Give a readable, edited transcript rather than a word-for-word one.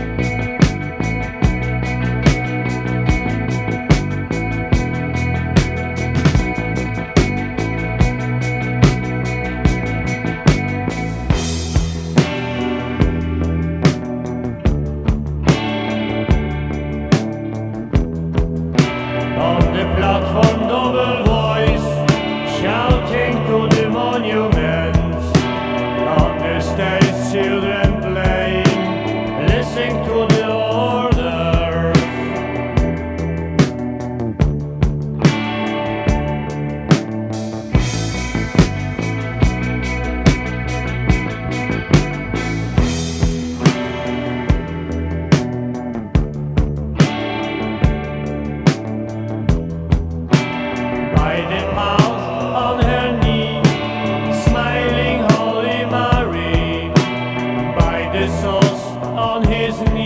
Platform double voice, shouting to the monuments. On the stage, children playing, listening to the orders. By the mouth on her knee, smiling Holy Mary. By the sauce on his knee.